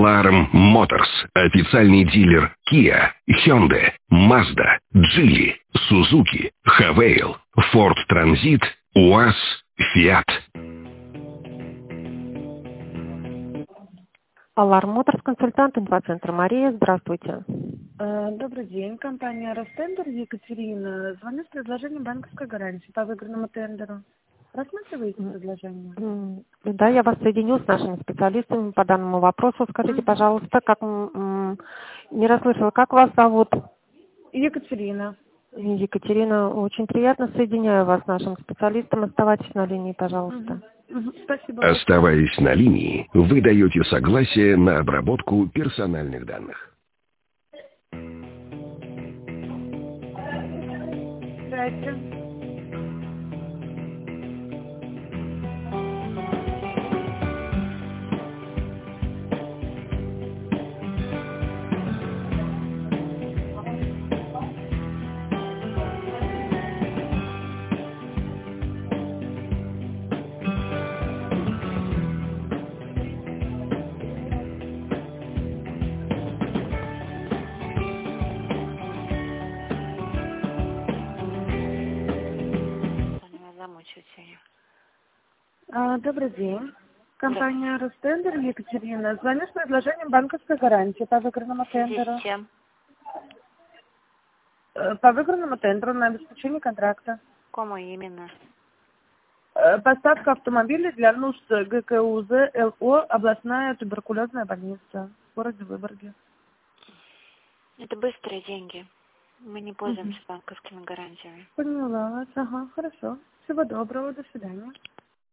Alarm Motors – официальный дилер Kia, Hyundai, Mazda, Geely, Suzuki, Havail, Ford Transit, УАЗ, Fiat. Alarm Motors, консультант инфоцентра Мария. Здравствуйте. Добрый день. Компания «Ростендер», Екатерина. Звоню с предложением банковской гарантии по выигранному тендеру. Рассматриваете предложение? Да, я вас соединю с нашими специалистами по данному вопросу. Скажите, пожалуйста, не расслышала, как вас зовут? Екатерина. Екатерина, очень приятно, соединяю вас с нашим специалистом. Оставайтесь на линии, пожалуйста. Спасибо. Оставаясь на линии, вы даете согласие на обработку персональных данных. Здравствуйте. Добрый день. Компания «Ростендер», Екатерина. Звоню с предложением банковской гарантии по выигранному тендеру. По выигранному тендеру на обеспечение контракта. Кому именно? Поставка автомобилей для нужд ГКУЗ ЛО «Областная туберкулезная больница» в городе Выборге. Это быстрые деньги. Мы не пользуемся банковскими гарантиями. Поняла вас. Ага, хорошо. Всего доброго. До свидания.